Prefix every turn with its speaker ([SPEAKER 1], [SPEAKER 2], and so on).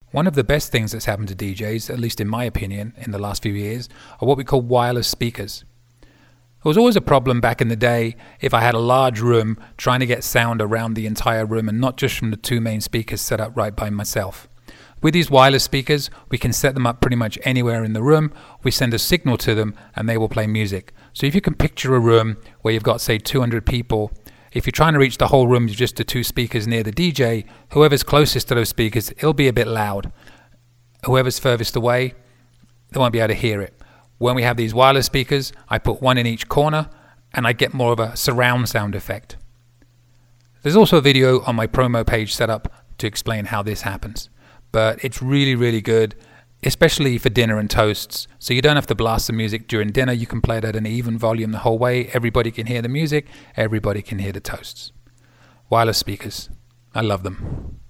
[SPEAKER 1] One of the best things that's happened to DJs, at least in my opinion, in the last few years, are what we call wireless speakers. It was always a problem back in the day if I had a large room trying to get sound around the entire room and not just from the two main speakers set up right by myself. With these wireless speakers, we can set them up pretty much anywhere in the room. We send a signal to them and they will play music. So if you can picture a room where you've got, say, 200 people, if you're trying to reach the whole room with just the two speakers near the DJ, whoever's closest to those speakers, it'll be a bit loud. Whoever's furthest away, they won't be able to hear it. When we have these wireless speakers, I put one in each corner and I get more of a surround sound effect. There's also a video on my promo page set up to explain how this happens. But it's really, really good, especially for dinner and toasts. So you don't have to blast the music during dinner. You can play it at an even volume the whole way. Everybody can hear the music. Everybody can hear the toasts. Wireless speakers. I love them.